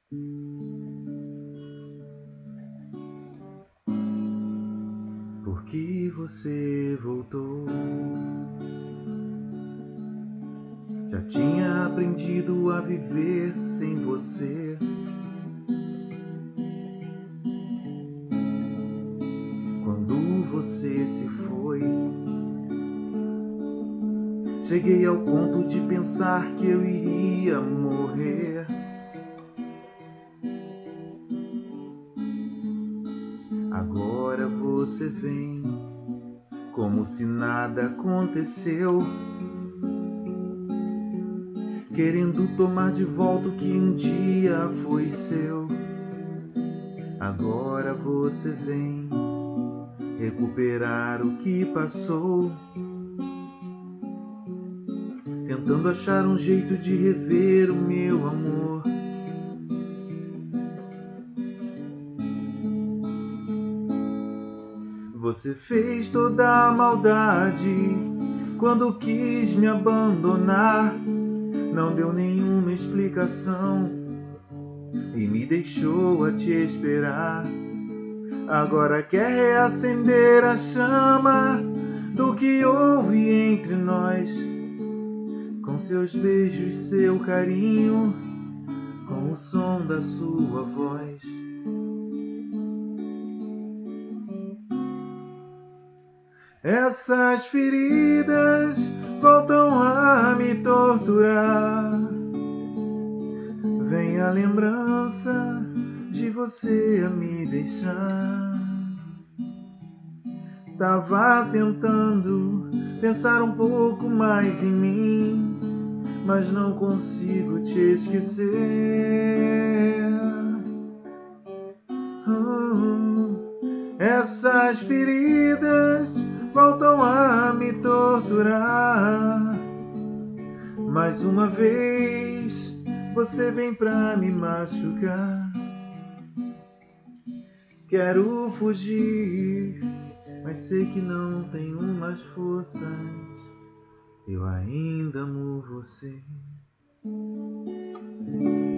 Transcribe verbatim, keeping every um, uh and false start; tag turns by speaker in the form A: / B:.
A: Por que você voltou? Já tinha aprendido a viver sem você. Quando você se foi, cheguei ao ponto de pensar que eu iria morrer. Agora você vem, como se nada aconteceu, querendo tomar de volta o que um dia foi seu. Agora você vem recuperar o que passou, tentando achar um jeito de rever o meu amor. Você fez toda a maldade quando quis me abandonar. Não deu nenhuma explicação e me deixou a te esperar. Agora quer reacender a chama do que houve entre nós, com seus beijos, seu carinho, com o som da sua voz. Essas feridas voltam a me torturar. Vem a lembrança de você a me deixar. Tava tentando pensar um pouco mais em mim, mas não consigo te esquecer. Oh, essas feridas voltam a me torturar. Mais uma vez você vem pra me machucar. Quero fugir, mas sei que não tenho mais forças. Eu ainda amo você.